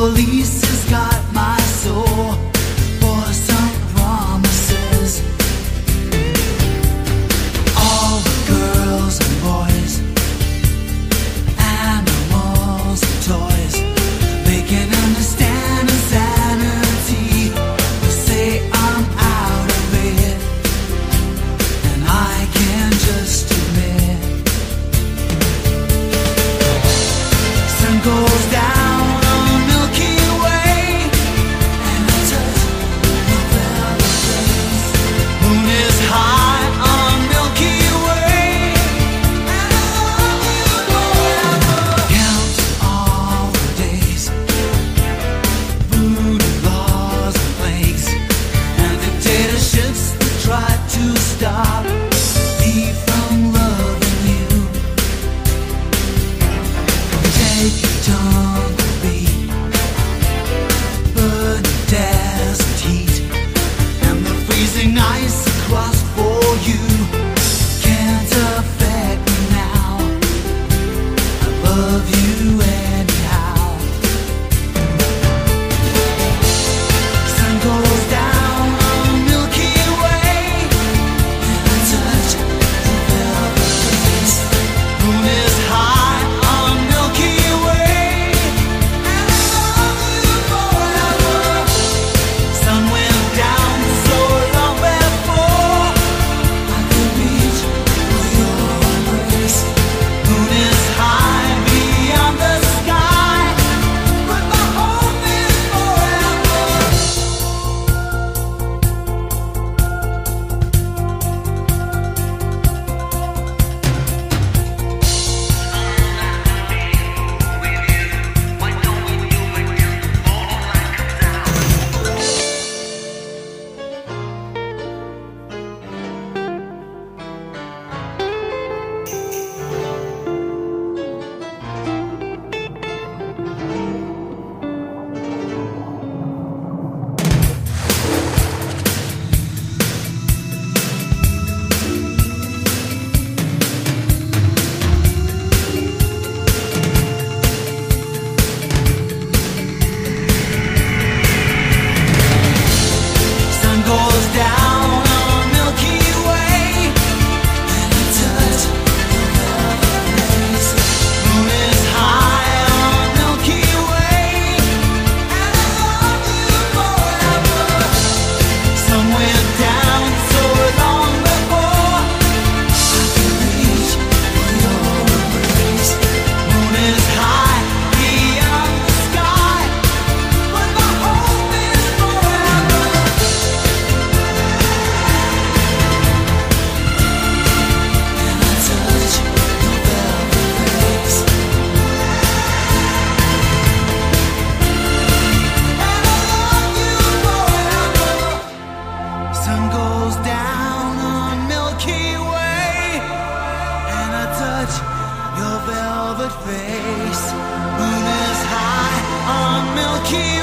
police has got my soul for some promises. All the girls and boys, animals and toys, they can understand insanity. They say I'm out of it, and I can just admit, sun goes down on the Milky Way, and I touch the velvet place. Moon is high on Milky Way, and I love you forever. Count all the days, food and laws and plagues, and dictatorships that try to stop me from loving you. Take your tumbleweed, burn the desert heat, and the freezing ice across for you can't affect me now. I love you anyhow. Sun goes down on the Milky Way, and I touch the velvet place. Moon is high on Milky Way, and I love you forever. Sun went down so long before I could reach for your embrace. Moon is high beyond the sky, but my hope is forever. Sun goes down on the Milky Way, and I touch the velvet place. Moon is high on Milky Way, and I love you forever. Sun went down so long before I could reach for your embrace. Moon is high beyond the sky, but my hope is forever. And I touch your velvet face, and I love you forever. Sun goes down on Milky Way, and I touch your velvet face. Moon is high on Milky